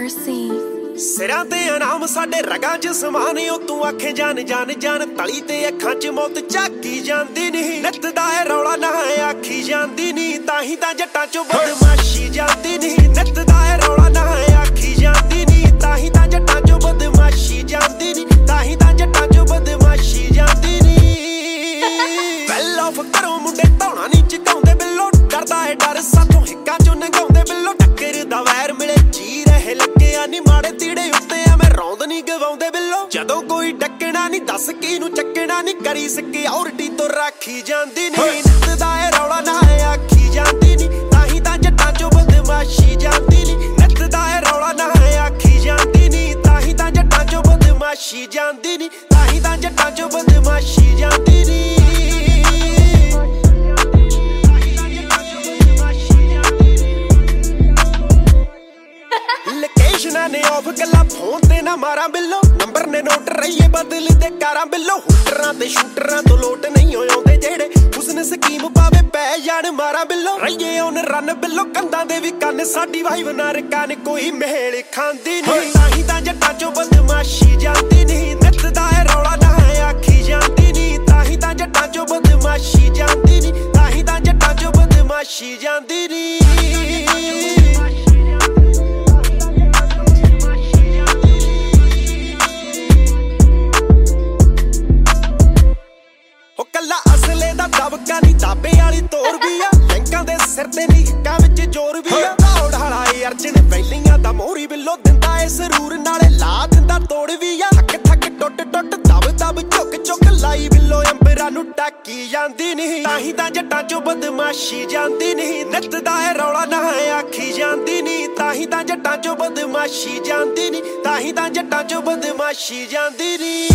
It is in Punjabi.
mercy. ਸਿਰਾਂ ਤੇ ਇਨਾਮ ਸਾਡੇ ਰਗਾਂ 'ਚ ਸਮਾਨ ਓ ਤੂੰ ਆਖੇ ਜਾਨ ਜਾਨ ਜਾਨ ਤਲੀ ਤੇ ਅੱਖਾਂ 'ਚ ਮੌਤ ਝਾਕੀ ਜਾਂਦੀ ਨਹੀਂ ਨਿੱਤ ਦਾ ਇਹ ਰੌਲਾ ਨਾ ਆਖੀ ਜਾਂਦੀ ਨਹੀਂ ਤਾਂ ਹੀ ਤਾਂ ਜੱਟਾਂ 'ਚੋਂ ਬਦਮਾਸ਼ੀ ਜਾਂਦੀ ਨਹੀਂ ਨਿੱਤ ਦਾ ਇਹ ਰੌਲਾ ਨਾ ਆਖੀ ਜਾਂਦੀ ਨਹੀਂ ਤਾਂ ਹੀ ਤਾਂ ਜੱਟਾਂ 'ਚੋਂ ਬਦਮਾਸ਼ੀ ਜਾਂਦੀ ਨਹੀਂ ਤਾਂ ਹੀ ਤਾਂ ਜੱਟਾਂ 'ਚੋਂ ਬਦਮਾਸ਼ੀ ਜਾਂਦੀ ਨਹੀਂ ਵੈਲ ਆਫ ਕਰੋ ਮੁੰਡੇ ਧੌਣਾ ਨਹੀਂ ਚਕਾਉਂਦੇ ਬਿੱਲੋ ਡਰਦਾ ਏ ਡਰ ਸਾਥੋਂ ਹਿੱਕਾਂ 'ਚੋਂ ਨੰਗਾਉਂਦੇ ਬਿੱਲੋ ਟੱਕਰ ਦਾ ਵੈਰ ਮਿਲੇ ਜੀ ਰਹੇ ਲੱਗਿਆ ਨੀ ਮਾੜੇ ਤੀੜੇ ਉੱਤੇ ਐਵੇਂ ਰੌਂਦ ਨੀ ਗਵਾਉਂਦੇ ਬਿੱਲੋ ਜਦੋਂ ਕੋਈ ਡੱਕਣਾ ਨੀ ਦੱਸ ਕਿਹਨੂੰ ਚੱਕਣਾ ਨੀ ਕਰੀ ਸਿਕਿਉਰਿਟੀ ਤੋਂ ਰਾਖੀ ਜਾਂਦੀ ਨੀ ਨਿੱਤ ਦਾ ਇਹ ਰੌਲਾ ਨਾ ਆਖੀ ਜਾਂਦੀ ਨੀ ਤਾਂ ਹੀ ਤਾਂ ਜੱਟਾਂ 'ਚੋਂ ਬਦਮਾਸ਼ੀ ਜਾਂਦੀ ਨੀ ਨਿੱਤ ਦਾ ਇਹ ਰੌਲਾ ਨਾ ਆਖੀ ਜਾਂਦੀ ਨੀ ਤਾਂ ਹੀ ਤਾਂ ਜੱਟਾਂ 'ਚੋਂ ਬਦਮਾਸ਼ੀ ਜਾਂਦੀ ਨੀ ਤਾਂ ਹੀ ਤਾਂ ਜੱਟਾਂ 'ਚੋਂ ਬਦਮਾਸ਼ੀ ਜਾਂਦੀ ਨੀ ਲੋਕੇਸ਼ਨਾਂ ਨੇ ਆਫ ਗੱਲਾਂ ਫੋਨ ਤੇ ਨਾ ਮਾਰਾਂ ਬਿੱਲੋ ਨੰਬਰ ਨੇ ਨੋਟ ਰਹੀਏ ਬਦਲ ਤੇ ਕਾਰਾਂ ਬਿੱਲੋ ਹੁਟਰਾਂ ਤੇ ਸ਼ੂਟਰਾਂ ਤੋਂ ਲੋਟ ਨਹੀਂ ਹੋਉਂਦੇ ਜਿਹੜੇ ਉਸਨੇ ਸਕੀਮ ਪਾਵੇ ਪੈ ਜਾਣ ਮਾਰਾਂ ਬਿੱਲੋ ਰਹੀਏ ਉਹਨ ਰਨ ਬਿੱਲੋ ਕੰਧਾਂ ਦੇ ਵੀ ਕੰਨ ਸਾਡੀ ਵਾਈਵ ਨਾ ਰਕਾਨ ਕੋਈ ਮਹਿਲ ਖਾਂਦੀ ਨਹੀਂ ਤਾਂ ਹੀ ਤਾਂ ਜੱਟਾਂ 'ਚੋਂ ਬਦਮਾਸ਼ੀ ਜਾਂਦੀ ਨਹੀਂ ਨਿੱਤ ਦਾ ਇਹ ਰੌਲਾ ਨਾ ਆਖੀ ਜਾਂਦੀ ਨਹੀਂ ਤਾਂ ਹੀ ਤਾਂ ਜੱਟਾਂ 'ਚੋਂ ਬਦਮਾਸ਼ੀ ਜਾਂਦੀ ਨਹੀਂ ਤਾਂ ਹੀ ਤਾਂ ਜੱਟਾਂ 'ਚੋਂ ਬਦਮਾਸ਼ੀ ਜਾਂਦੀ ਨਹੀਂ ਕੱਲਾ ਅਸਲੇ ਦਾ ਦਬਕਾ ਨੀ ਦਾਬੇ ਵਾਲੀ ਤੋਰ ਵੀ ਆ ਬੈਂਕਾਂ ਦੇ ਸਿਰ ਤੇ ਨੀ ਹਿੱਕਾਂ ਵਿੱਚ ਜ਼ੋਰ ਵੀ ਆ ਦੌੜ ਹਾਲਾ ਏ ਅਰਜਨ ਵੈਲੀਆਂ ਦਾ ਮੋਹਰੀ ਬਿੱਲੋ ਦਿੰਦਾ ਏ ਸਰੂਰ ਨਾਲੇ ਲਾ ਦਿੰਦਾ ਤੋੜ ਵੀ ਆ ਥੱਕ ਥੱਕ ਟੁੱਟ ਟੁੱਟ ਦਬ ਦਬ ਝੁੱਕ ਝੁੱਕ ਲਾਈ ਬਿੱਲੋ ਅੰਬਰਾਂ ਨੂੰ ਟਾਕੀ ਜਾਂਦੀ ਨਹੀਂ ਤਾਂ ਹੀ ਤਾਂ ਜੱਟਾਂ 'ਚੋਂ ਬਦਮਾਸ਼ੀ ਜਾਂਦੀ ਨਹੀਂ ਨਿੱਤ ਦਾ ਇਹ ਰੌਲਾ ਨਾ ਆਖੀ ਜਾਂਦੀ ਨਹੀਂ ਤਾਂ ਹੀ ਤਾਂ ਜੱਟਾਂ 'ਚੋਂ ਬਦਮਾਸ਼ੀ ਜਾਂਦੀ ਨਹੀਂ ਤਾਂ ਹੀ ਤਾਂ ਜੱਟਾਂ 'ਚੋਂ ਬਦਮਾਸ਼ੀ ਜਾਂਦੀ ਨਹੀਂ